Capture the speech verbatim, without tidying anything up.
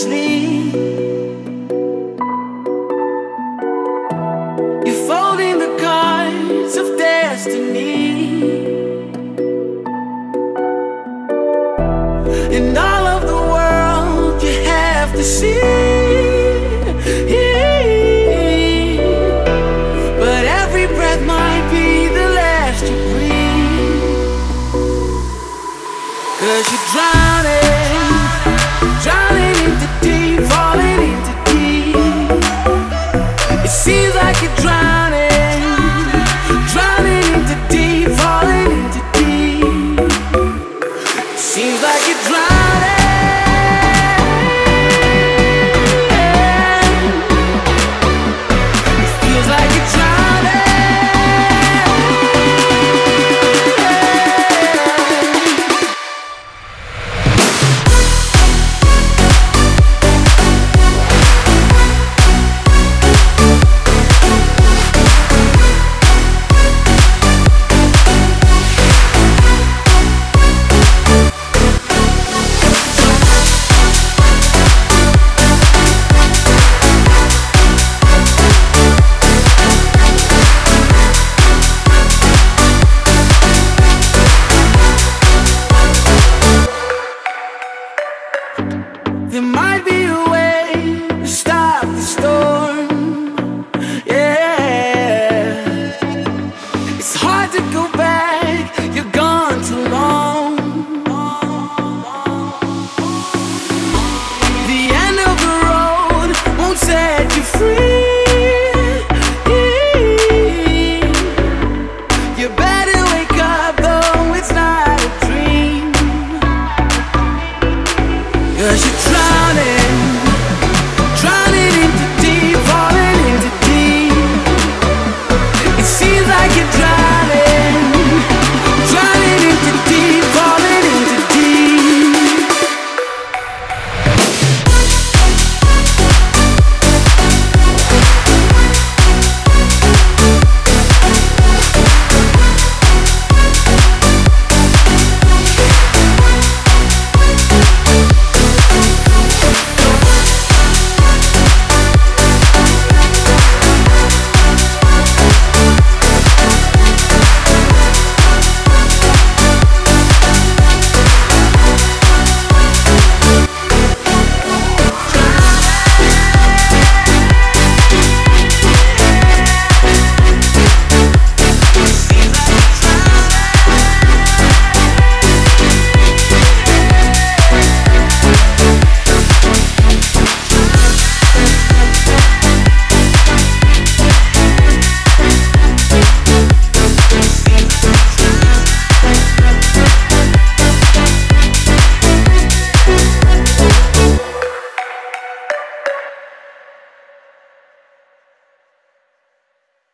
sleep. You're folding the cards of destiny, and all of the world you have to see. But every breath might be the last you breathe, 'cause you're drowning, drowning into deep, falling into deep. It seems like you're drowning.